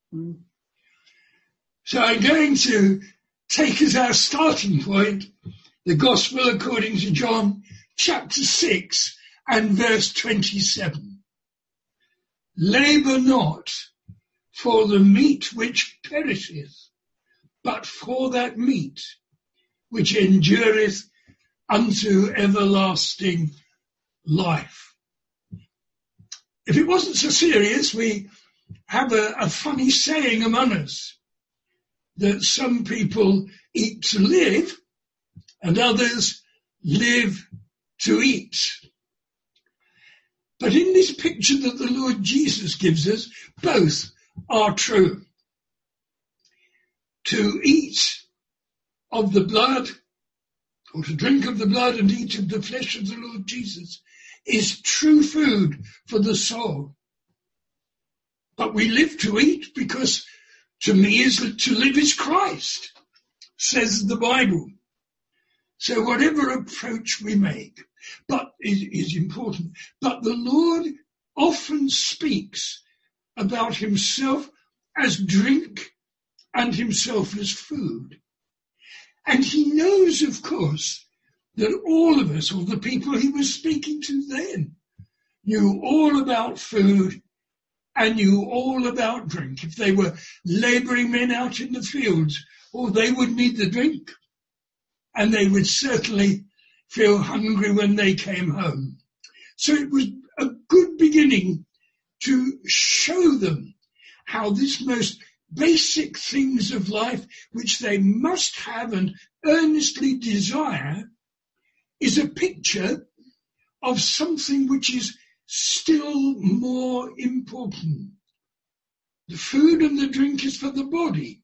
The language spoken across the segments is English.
So I'm going to take as our starting point the Gospel according to John chapter 6 and verse 27. Labour not for the meat which perisheth, but for that meat which endureth unto everlasting life. If it wasn't so serious, we have a funny saying among us that some people eat to live and others live to eat. But in this picture that the Lord Jesus gives us, both are true. To eat of the blood, or to drink of the blood and eat of the flesh of the Lord Jesus, is true food for the soul. But we live to eat because to me to live is Christ, says the Bible. So whatever approach we make, but is important. But the Lord often speaks about himself as drink and himself as food. And he knows, of course, that all of us, or the people he was speaking to then, knew all about food and knew all about drink. If they were labouring men out in the fields, they would need the drink. And they would certainly feel hungry when they came home. So it was a good beginning to show them how this most basic things of life, which they must have and earnestly desire, is a picture of something which is still more important. The food and the drink is for the body,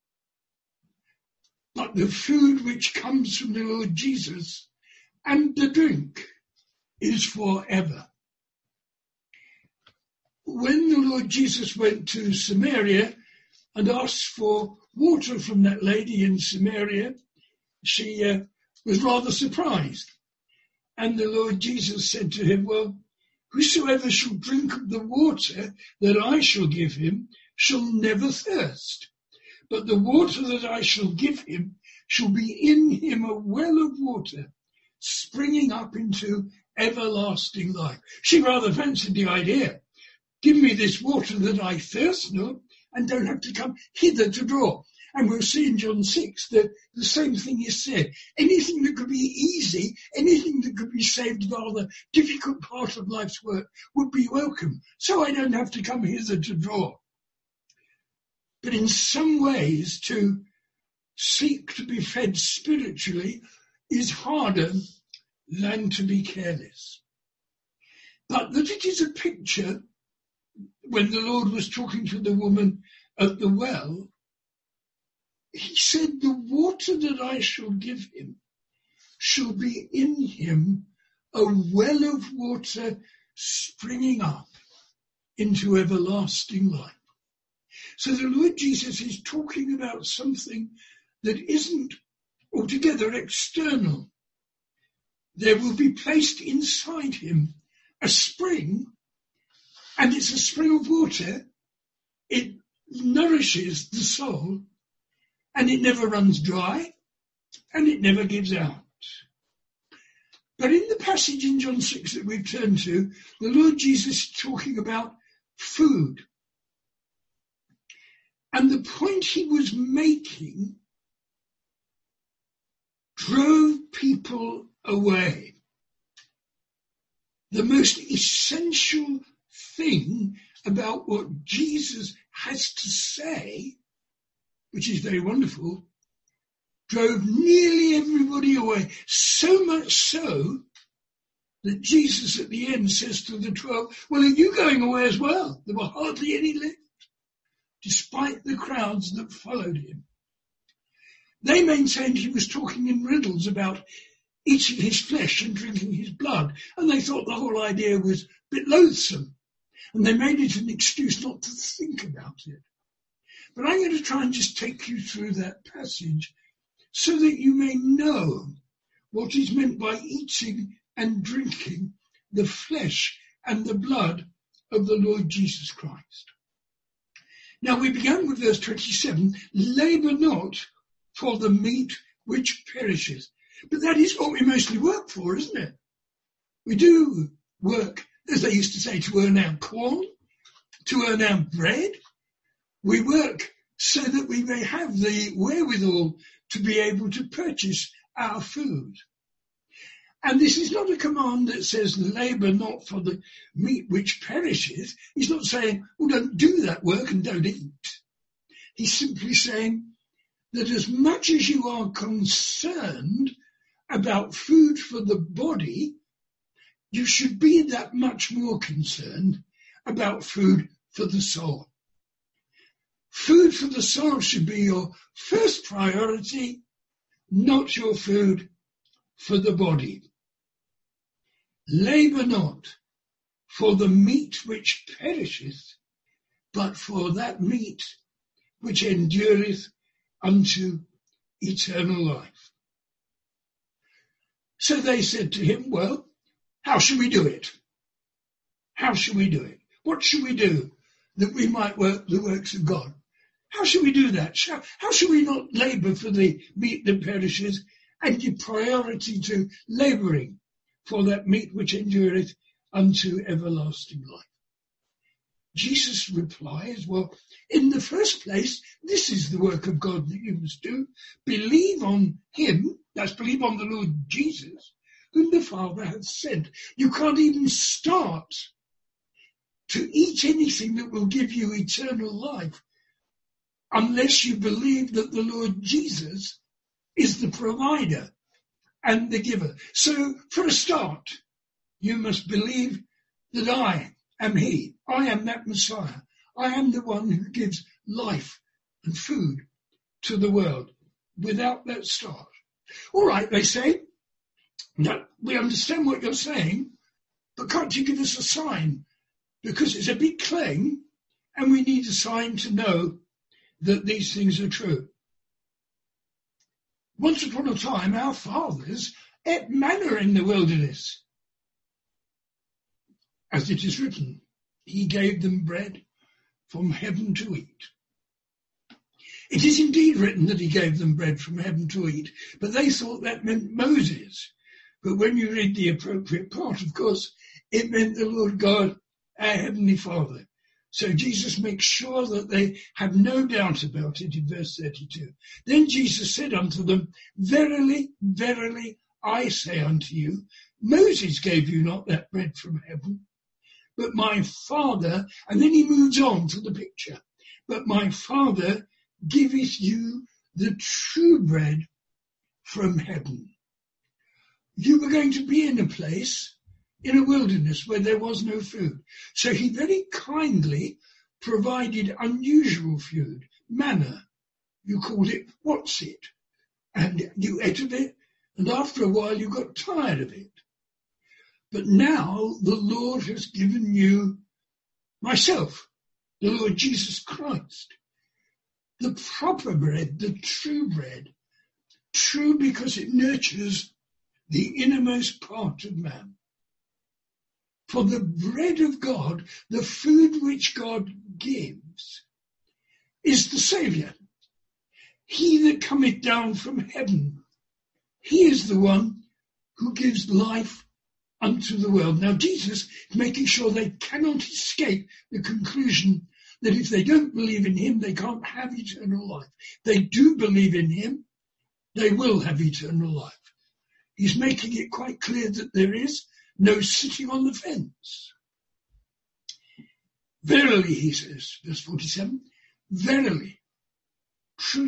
but the food which comes from the Lord Jesus and the drink is forever. When the Lord Jesus went to Samaria and asked for water from that lady in Samaria, she was rather surprised. And the Lord Jesus said to him, well, whosoever shall drink of the water that I shall give him shall never thirst. But the water that I shall give him shall be in him a well of water, springing up into everlasting life. She rather fancied the idea. Give me this water that I thirst not, and don't have to come hither to draw. And we'll see in John 6 that the same thing is said. Anything that could be easy, anything that could be saved by the difficult part of life's work would be welcome. So I don't have to come hither to draw. But in some ways, to seek to be fed spiritually is harder than to be careless. But that it is a picture, when the Lord was talking to the woman at the well, he said, the water that I shall give him shall be in him a well of water springing up into everlasting life. So the Lord Jesus is talking about something that isn't altogether external. There will be placed inside him a spring, and it's a spring of water. It nourishes the soul, and it never runs dry, and it never gives out. But in the passage in John 6 that we've turned to, the Lord Jesus is talking about food. And the point he was making drove people away. The most essential thing about what Jesus has to say, which is very wonderful, drove nearly everybody away. So much so that Jesus at the end says to the 12, well, are you going away as well? There were hardly any left, despite the crowds that followed him. They maintained he was talking in riddles about eating his flesh and drinking his blood, and they thought the whole idea was a bit loathsome, and they made it an excuse not to think about it. But I'm going to try and just take you through that passage so that you may know what is meant by eating and drinking the flesh and the blood of the Lord Jesus Christ. Now we began with verse 27, labour not for the meat which perishes. But that is what we mostly work for, isn't it? We do work, as they used to say, to earn our corn, to earn our bread. We work so that we may have the wherewithal to be able to purchase our food. And this is not a command that says labour not for the meat which perishes. He's not saying, well, don't do that work and don't eat. He's simply saying that as much as you are concerned about food for the body, you should be that much more concerned about food for the soul. Food for the soul should be your first priority, not your food for the body. Labour not for the meat which perisheth, but for that meat which endureth unto eternal life. So they said to him, well, how shall we do it? How shall we do it? What shall we do that we might work the works of God? How shall we do that? How shall we not labour for the meat that perishes and give priority to labouring for that meat which endureth unto everlasting life? Jesus replies, well, in the first place, this is the work of God that you must do. Believe on him, that's believe on the Lord Jesus, whom the Father hath sent. You can't even start to eat anything that will give you eternal life unless you believe that the Lord Jesus is the provider and the giver. So for a start, you must believe that I am he. I am that Messiah. I am the one who gives life and food to the world. Without that start. All right, they say, no, we understand what you're saying, but can't you give us a sign? Because it's a big claim and we need a sign to know that these things are true. Once upon a time, our fathers ate manna in the wilderness. As it is written, he gave them bread from heaven to eat. It is indeed written that he gave them bread from heaven to eat, but they thought that meant Moses. But when you read the appropriate part, of course, it meant the Lord God, our Heavenly Father. So Jesus makes sure that they have no doubt about it in verse 32. Then Jesus said unto them, verily, verily, I say unto you, Moses gave you not that bread from heaven, but my Father, and then he moves on to the picture, but my Father giveth you the true bread from heaven. You were going to be in a place, in a wilderness where there was no food. So he very kindly provided unusual food, manna. You called it what's it, and you ate of it, and after a while you got tired of it. But now the Lord has given you myself, the Lord Jesus Christ, the proper bread, the true bread, true because it nurtures the innermost part of man. For the bread of God, the food which God gives, is the Saviour. He that cometh down from heaven, he is the one who gives life unto the world. Now Jesus is making sure they cannot escape the conclusion that if they don't believe in him, they can't have eternal life. They do believe in him, they will have eternal life. He's making it quite clear that there is no sitting on the fence. Verily, he says, verse 47, verily, true,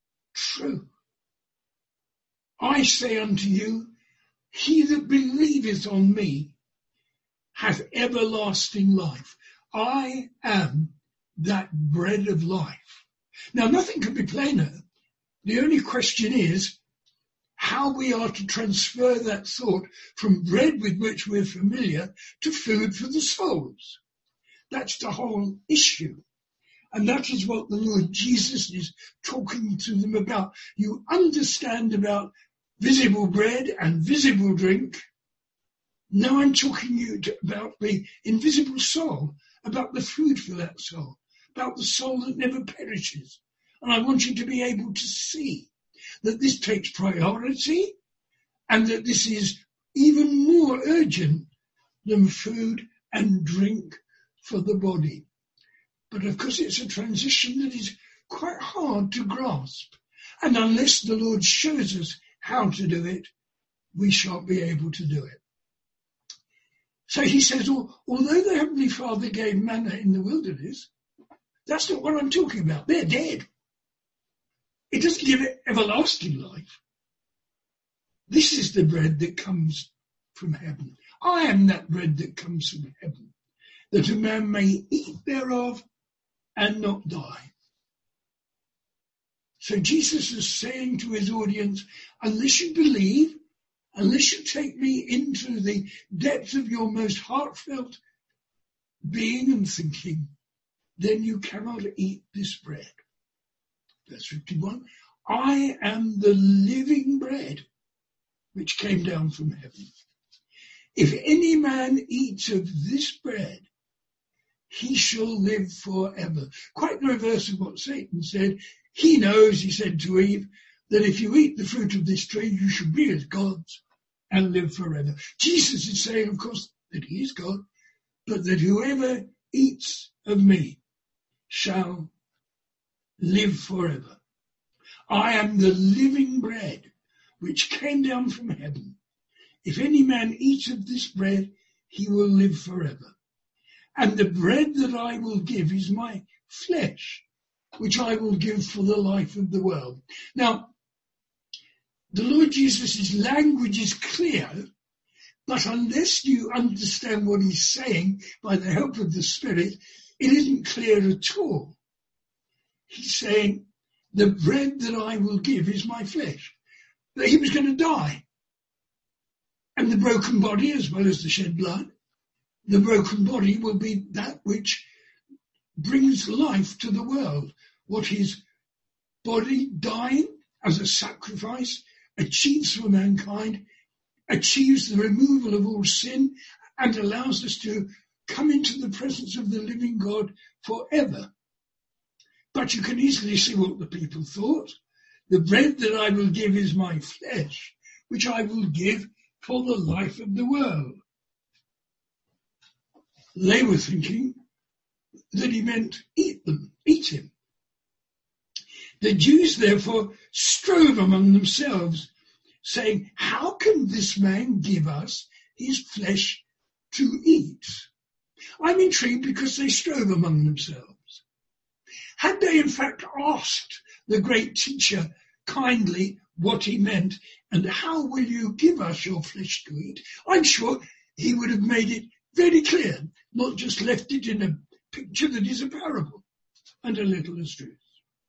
I say unto you, he that believeth on me hath everlasting life. I am that bread of life. Now, nothing could be plainer. The only question is how we are to transfer that thought from bread with which we're familiar to food for the souls. That's the whole issue. And that is what the Lord Jesus is talking to them about. You understand about visible bread and visible drink. Now I'm talking to you about the invisible soul, about the food for that soul. about the soul that never perishes. And I want you to be able to see that this takes priority and that this is even more urgent than food and drink for the body. But of course it's a transition that is quite hard to grasp. And unless the Lord shows us how to do it, we shan't be able to do it. So he says, although the Heavenly Father gave manna in the wilderness, that's not what I'm talking about. They're dead. It doesn't give it everlasting life. This is the bread that comes from heaven. I am that bread that comes from heaven, that a man may eat thereof and not die. So Jesus is saying to his audience, unless you believe, unless you take me into the depth of your most heartfelt being and thinking, then you cannot eat this bread. Verse 51, I am the living bread which came down from heaven. If any man eats of this bread, he shall live forever. Quite the reverse of what Satan said. He knows, he said to Eve, that if you eat the fruit of this tree, you shall be as gods and live forever. Jesus is saying, of course, that he is God, but that whoever eats of me shall live forever. I am the living bread which came down from heaven. If any man eats of this bread, he will live forever. And the bread that I will give is my flesh, which I will give for the life of the world. Now, the Lord Jesus' language is clear, but unless you understand what he's saying by the help of the Spirit, it isn't clear at all. He's saying, the bread that I will give is my flesh. That he was going to die. And the broken body, as well as the shed blood, the broken body will be that which brings life to the world. What his body dying as a sacrifice achieves for mankind, achieves the removal of all sin, and allows us to come into the presence of the living God forever. But you can easily see what the people thought. The bread that I will give is my flesh, which I will give for the life of the world. They were thinking that he meant eat him. The Jews therefore strove among themselves, saying, how can this man give us his flesh to eat? I'm intrigued because they strove among themselves. Had they in fact asked the great teacher kindly what he meant, and how will you give us your flesh to eat, I'm sure he would have made it very clear, not just left it in a picture that is a parable and a little as truth.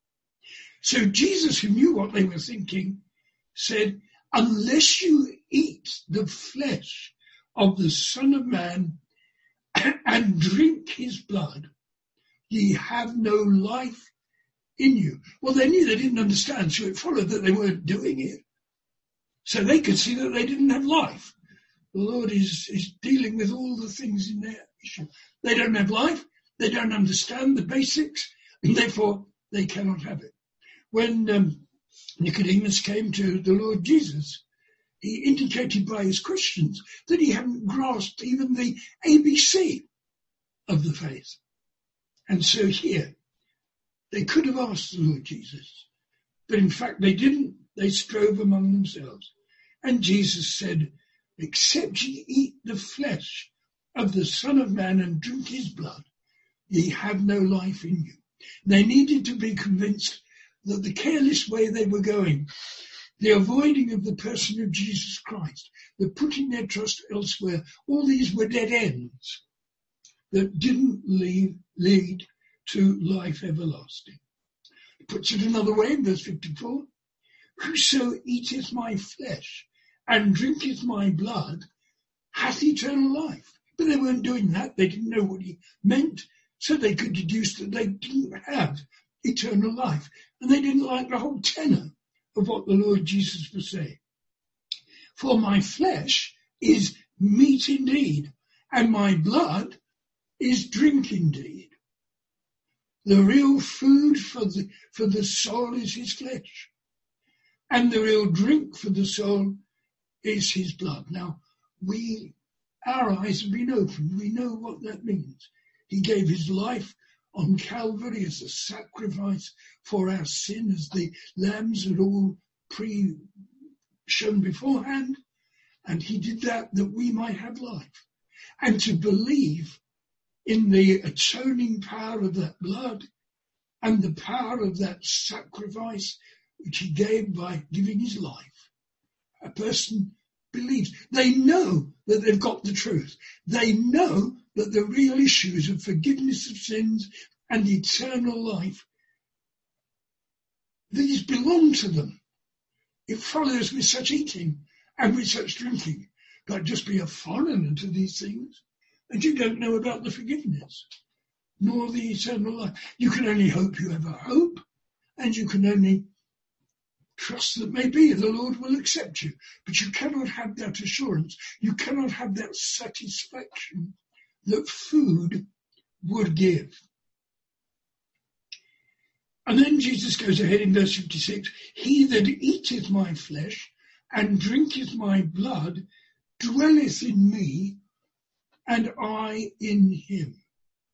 So Jesus, who knew what they were thinking, said, unless you eat the flesh of the Son of Man and drink his blood, ye have no life in you. Well, they knew they didn't understand, so it followed that they weren't doing it. So they could see that they didn't have life. The Lord is dealing with all the things in their issue. They don't have life, they don't understand the basics, and therefore they cannot have it. When Nicodemus came to the Lord Jesus, he indicated by his questions that he hadn't grasped even the ABC of the faith. And so here, they could have asked the Lord Jesus, but in fact they didn't. They strove among themselves. And Jesus said, except ye eat the flesh of the Son of Man and drink his blood, ye have no life in you. They needed to be convinced that the careless way they were going, the avoiding of the person of Jesus Christ, the putting their trust elsewhere, all these were dead ends that didn't lead to life everlasting. He puts it another way in verse 54. Whoso eateth my flesh and drinketh my blood hath eternal life. But they weren't doing that. They didn't know what he meant, so they could deduce that they didn't have eternal life. And they didn't like the whole tenor of what the Lord Jesus was saying. For my flesh is meat indeed, and my blood is drink indeed. The real food for the soul is his flesh. And the real drink for the soul is his blood. Now, our eyes have been opened. We know what that means. He gave his life on Calvary as a sacrifice for our sin, as the lambs had all shown beforehand. And he did that we might have life. And to believe in the atoning power of that blood and the power of that sacrifice which he gave by giving his life, a person believes. They know that they've got the truth. They know that the real issues of forgiveness of sins and eternal life, these belong to them. It follows with such eating and with such drinking. But just be a foreigner to these things, and you don't know about the forgiveness, nor the eternal life. You can only hope you have a hope, and you can only trust that maybe the Lord will accept you. But you cannot have that assurance. You cannot have that satisfaction that food would give. And then Jesus goes ahead in verse 56, he that eateth my flesh and drinketh my blood dwelleth in me, and I in him.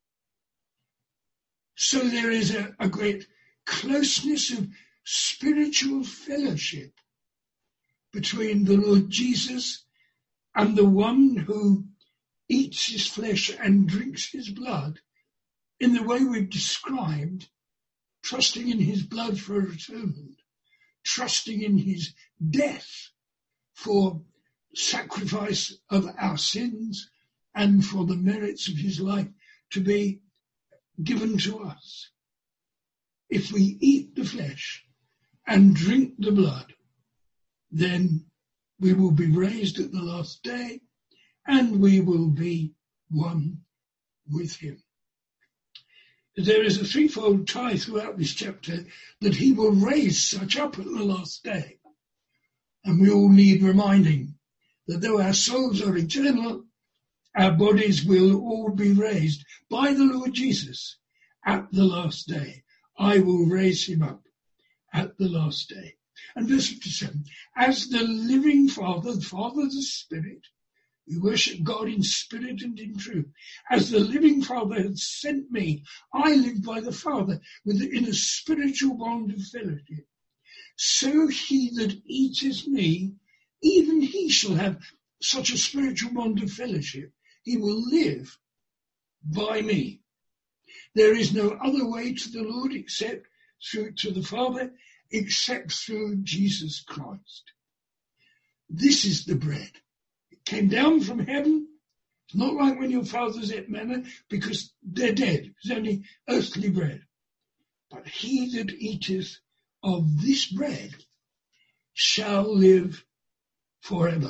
So there is a great closeness of spiritual fellowship between the Lord Jesus and the one who eats his flesh and drinks his blood in the way we've described, trusting in his blood for atonement, trusting in his death for sacrifice of our sins and for the merits of his life to be given to us. If we eat the flesh and drink the blood, then we will be raised at the last day and we will be one with him. There is a threefold tie throughout this chapter that he will raise such up at the last day. And we all need reminding that though our souls are eternal, our bodies will all be raised by the Lord Jesus at the last day. I will raise him up at the last day. And verse 57, as the living Father, the Father of the Spirit, we worship God in spirit and in truth. As the living Father has sent me, I live by the Father in a spiritual bond of fellowship. So he that eateth me, even he shall have such a spiritual bond of fellowship. He will live by me. There is no other way to the Lord except to the Father, except through Jesus Christ. This is the bread. It came down from heaven. It's not like when your fathers ate manna, because they're dead. It's only earthly bread. But he that eateth of this bread shall live forever.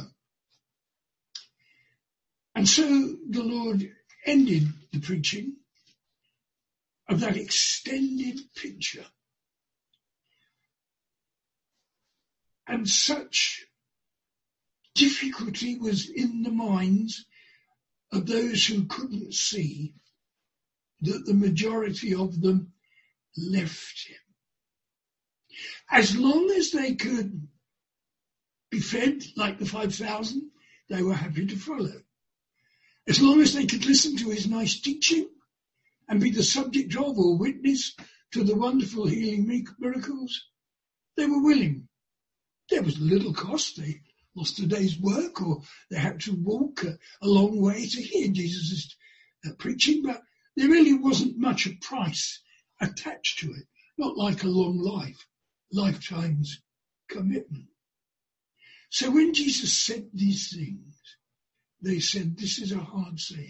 And so the Lord ended the preaching of that extended picture. And such difficulty was in the minds of those who couldn't see that the majority of them left him. As long as they could be fed like the 5,000, they were happy to follow. As long as they could listen to his nice teaching and be the subject of or witness to the wonderful healing miracles, they were willing. There was little cost. They lost a day's work, or they had to walk a long way to hear Jesus' preaching, but there really wasn't much a price attached to it, not like a long lifetime's commitment. So when Jesus said these things, they said, this is a hard saying.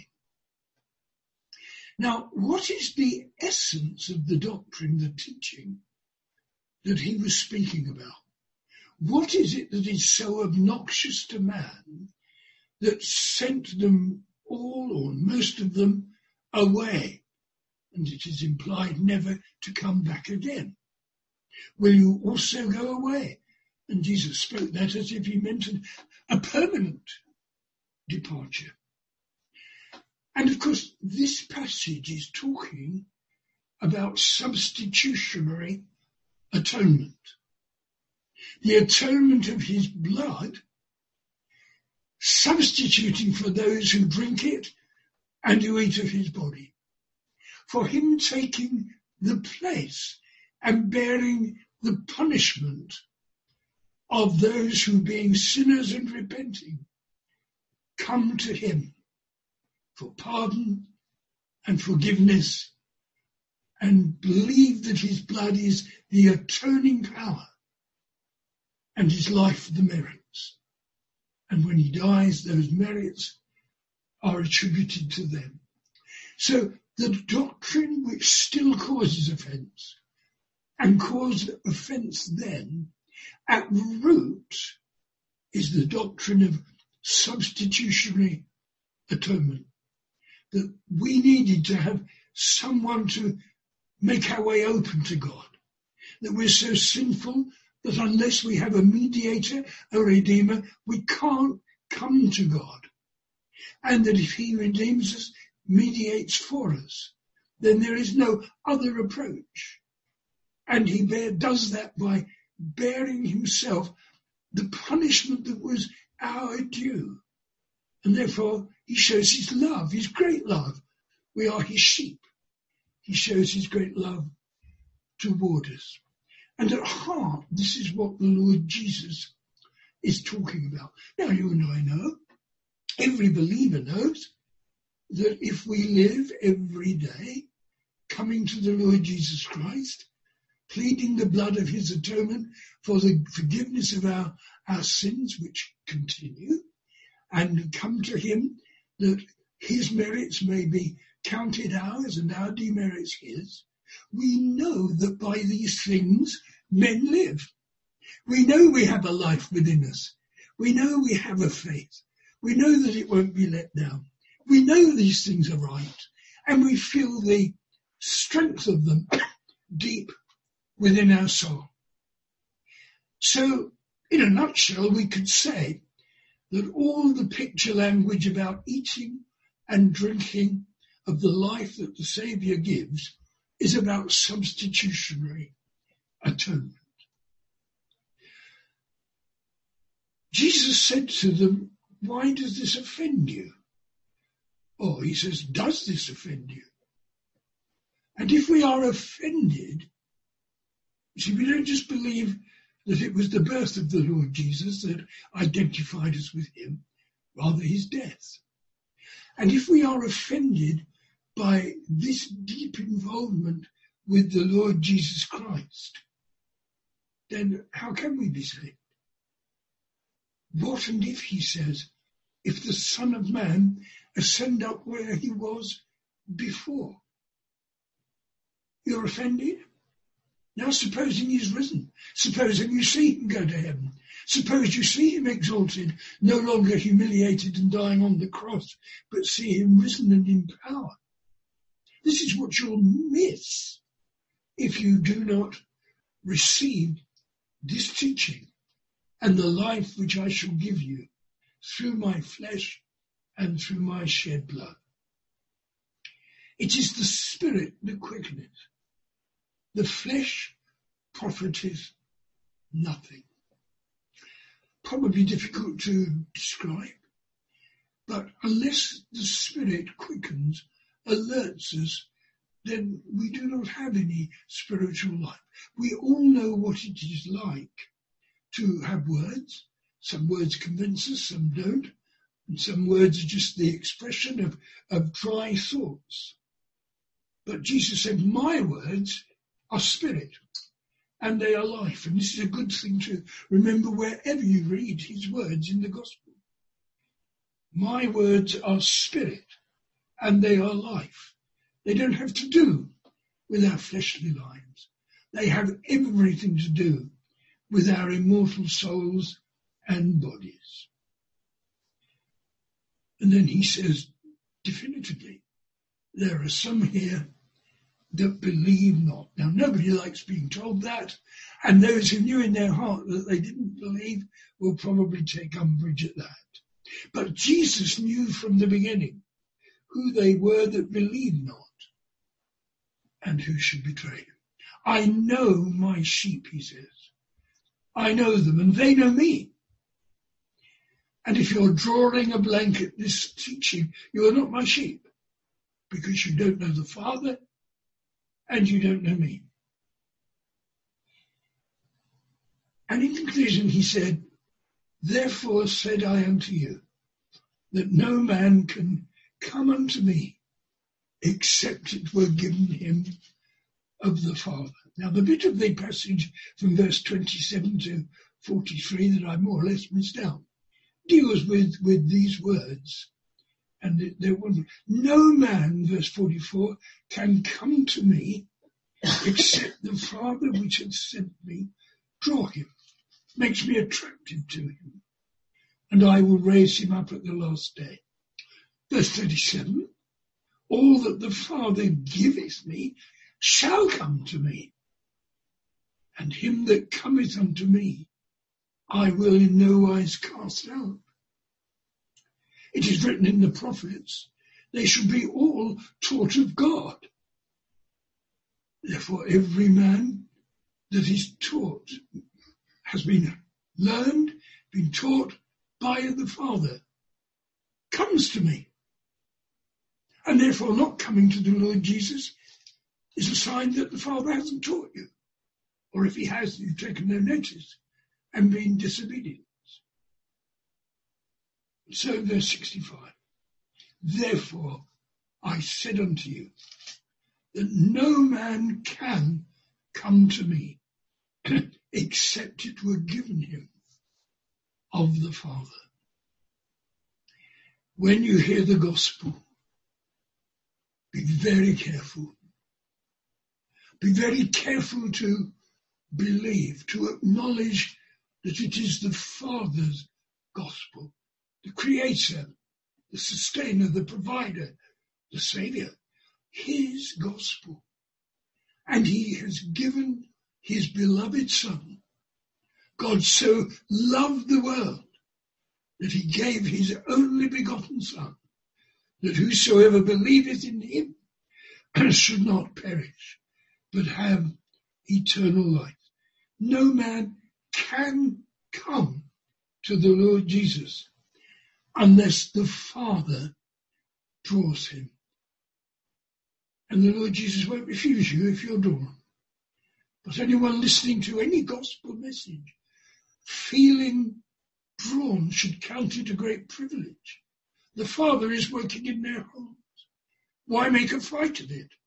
Now, what is the essence of the doctrine, the teaching that he was speaking about? What is it that is so obnoxious to man that sent them all, or most of them, away? And it is implied never to come back again. Will you also go away? And Jesus spoke that as if he meant a permanent departure. And of course, this passage is talking about substitutionary atonement. The atonement of his blood, substituting for those who drink it and who eat of his body. For him taking the place and bearing the punishment of those who, being sinners and repenting, come to him for pardon and forgiveness and believe that his blood is the atoning power and his life the merits. And when he dies, those merits are attributed to them. So the doctrine which still causes offence and caused offence then, at root, is the doctrine of substitutionary atonement. That we needed to have someone to make our way open to God. That we're so sinful that unless we have a mediator, a redeemer, we can't come to God. And that if he redeems us, mediates for us, then there is no other approach. And he does that by bearing himself the punishment that was our due. And therefore he shows his love, his great love. We are his sheep. He shows his great love toward us. And at heart, this is what the Lord Jesus is talking about. Now you and I know, every believer knows, that if we live every day coming to the Lord Jesus Christ, pleading the blood of his atonement for the forgiveness of our sins which continue, and come to him that his merits may be counted ours and our demerits his, we know that by these things men live. We know we have a life within us. We know we have a faith. We know that it won't be let down. We know these things are right, and we feel the strength of them deep within our soul. So, in a nutshell, we could say that all the picture language about eating and drinking of the life that the Saviour gives is about substitutionary atonement. Jesus said to them, "Why does this offend you?" Or he says, "Does this offend you?" And if we are offended, see, we don't just believe that it was the birth of the Lord Jesus that identified us with him, rather his death. And if we are offended by this deep involvement with the Lord Jesus Christ, then how can we be saved? What and if, he says, if the Son of Man ascend up where he was before? You're offended? Now supposing he's risen, supposing you see him go to heaven, suppose you see him exalted, no longer humiliated and dying on the cross, but see him risen and in power. This is what you'll miss if you do not receive this teaching and the life which I shall give you through my flesh and through my shed blood. It is the Spirit that quickeneth. The flesh profiteth nothing. Probably difficult to describe, but unless the Spirit quickens, alerts us, then we do not have any spiritual life. We all know what it is like to have words. Some words convince us, some don't, and some words are just the expression of dry thoughts. But Jesus said, my words are spirit, and they are life. And this is a good thing to remember wherever you read his words in the gospel. My words are spirit, and they are life. They don't have to do with our fleshly lives. They have everything to do with our immortal souls and bodies. And then he says definitively, there are some here that believe not. Now, nobody likes being told that, and those who knew in their heart that they didn't believe will probably take umbrage at that. But Jesus knew from the beginning who they were that believed not. and who should betray him. I know my sheep, he says. I know them and they know me. And if you're drawing a blank at this teaching, you are not my sheep, because you don't know the Father and you don't know me. And in conclusion, he said, therefore said I unto you, that no man can come unto me, except it were given him of the Father. Now, the bit of the passage from verse 27 to 43 that I more or less missed out deals with these words. And they're wonderful. No man, verse 44, can come to me except the Father which hath sent me draw him, makes me attractive to him, and I will raise him up at the last day. Verse 37, all that the Father giveth me shall come to me, and him that cometh unto me I will in no wise cast out. It is written in the prophets, they shall be all taught of God. Therefore every man that is taught has been learned, been taught by the Father, comes to me. And therefore not coming to the Lord Jesus is a sign that the Father hasn't taught you. Or if he has, you've taken no notice and been disobedient. So verse 65, therefore I said unto you, that no man can come to me except it were given him of the Father. When you hear the gospel, be very careful. Be very careful to believe, to acknowledge that it is the Father's gospel, the Creator, the Sustainer, the Provider, the Saviour, his gospel. And he has given his beloved Son. God so loved the world that he gave his only begotten Son, that whosoever believeth in him should not perish, but have eternal life. No man can come to the Lord Jesus unless the Father draws him. And the Lord Jesus won't refuse you if you're drawn. But anyone listening to any gospel message, feeling drawn, should count it a great privilege. The Father is working in their hearts. Why make a fight of it?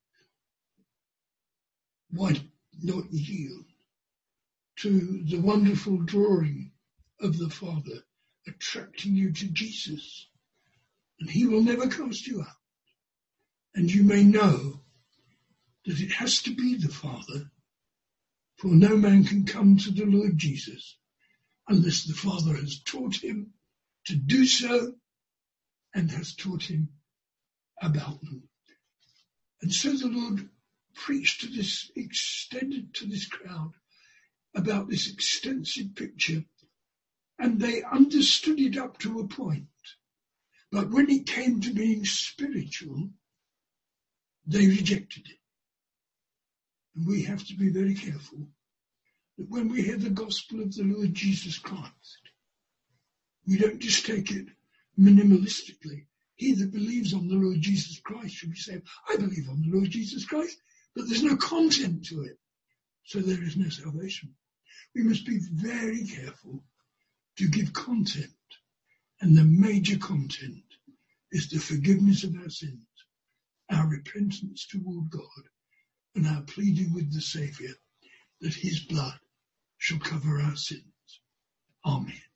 Why not yield to the wonderful drawing of the Father, attracting you to Jesus? And he will never cast you out. And you may know that it has to be the Father, for no man can come to the Lord Jesus unless the Father has taught him to do so and has taught him about them. And so the Lord preached to this crowd about this extensive picture, and they understood it up to a point. But when it came to being spiritual, they rejected it. And we have to be very careful that when we hear the gospel of the Lord Jesus Christ, we don't just take it minimalistically. He that believes on the Lord Jesus Christ should be saved. I believe on the Lord Jesus Christ, but there's no content to it, so there is no salvation. We must be very careful to give content, and the major content is the forgiveness of our sins, our repentance toward God, and our pleading with the Saviour that his blood shall cover our sins. Amen.